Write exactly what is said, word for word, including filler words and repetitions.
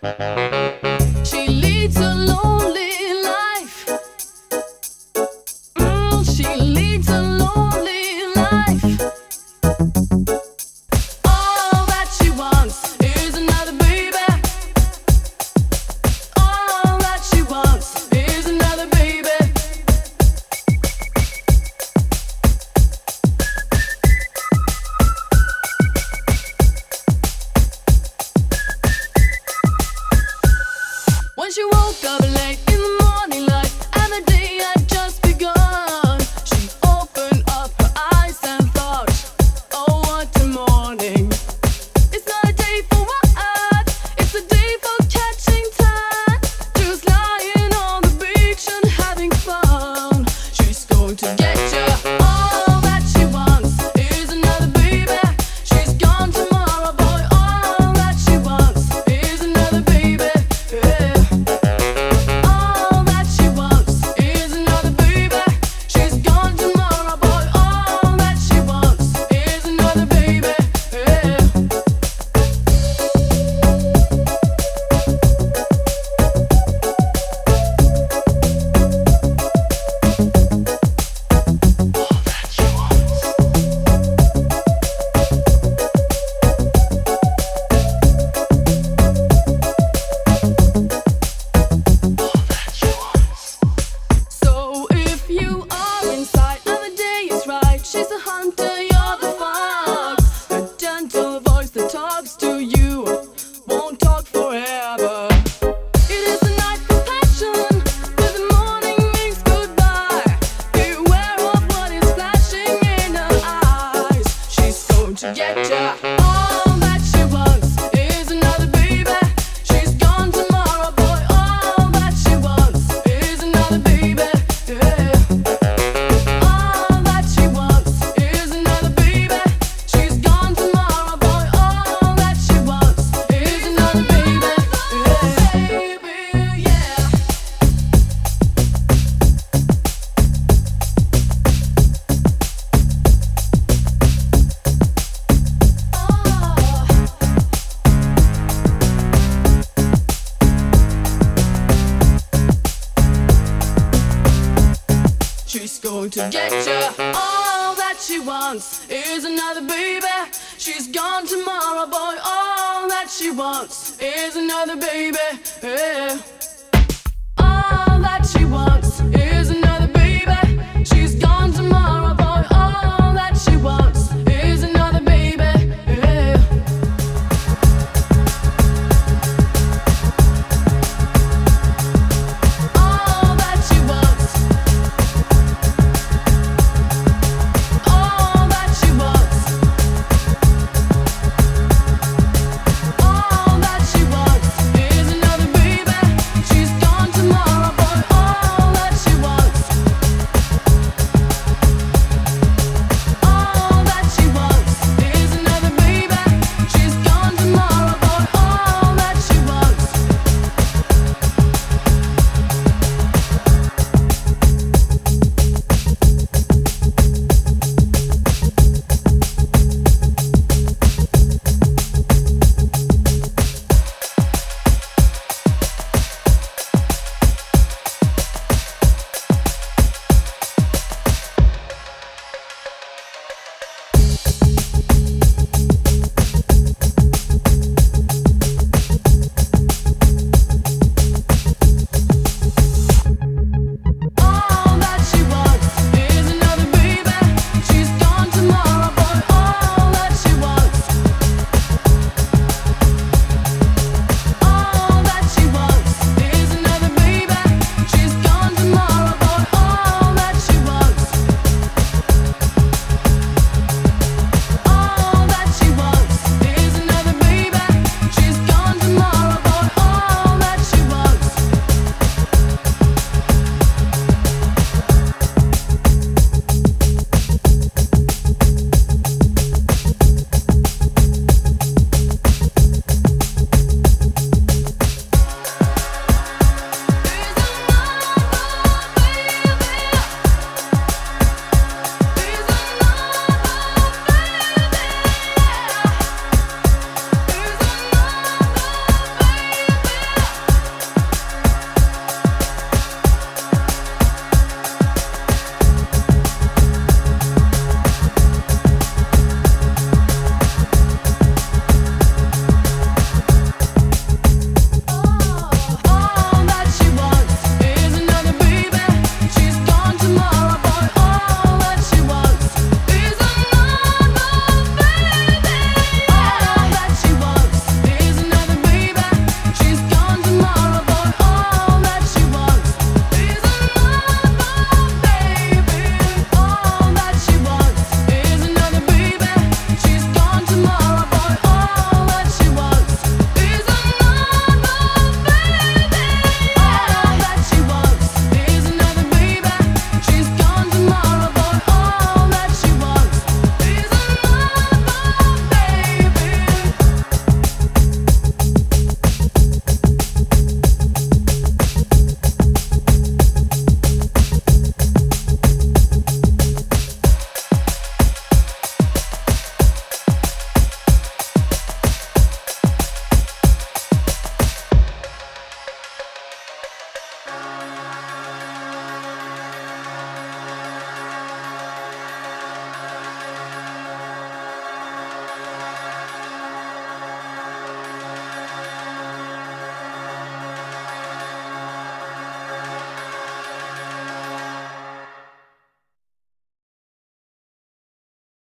She leads a lonely life. Mm, she leads a lonely life. All that she wants is another baby. All that she wants is another baby. When she woke up late in the morning light and the day had just begun, she opened up her eyes and thought, oh what a morning. It's not a day for what, it's a day for catching time. Just lying on the beach and having fun. She's going to get ya. All that she wants is another baby. She's gone tomorrow, boy. All that she wants is another baby. Yeah. All that she wants is another baby. She's gone tomorrow, boy. All that she wants is another baby. Yeah. So if you are inside and the day is right, she's a hunter, you're the fox. A gentle voice that talks to you won't talk forever. It is a night for passion, where the morning means goodbye. Beware of what is flashing in her eyes. She's going to get ya. All that she wants is another baby. She's gone tomorrow, boy. All that she wants is another baby. Yeah. All that she wants is another baby. She's gone tomorrow, boy. All that she wants is another baby. Yeah. Baby, yeah. She's going to get ya. All that she wants is another baby. She's gone tomorrow, boy. All that she wants is another baby. Yeah. All that she wants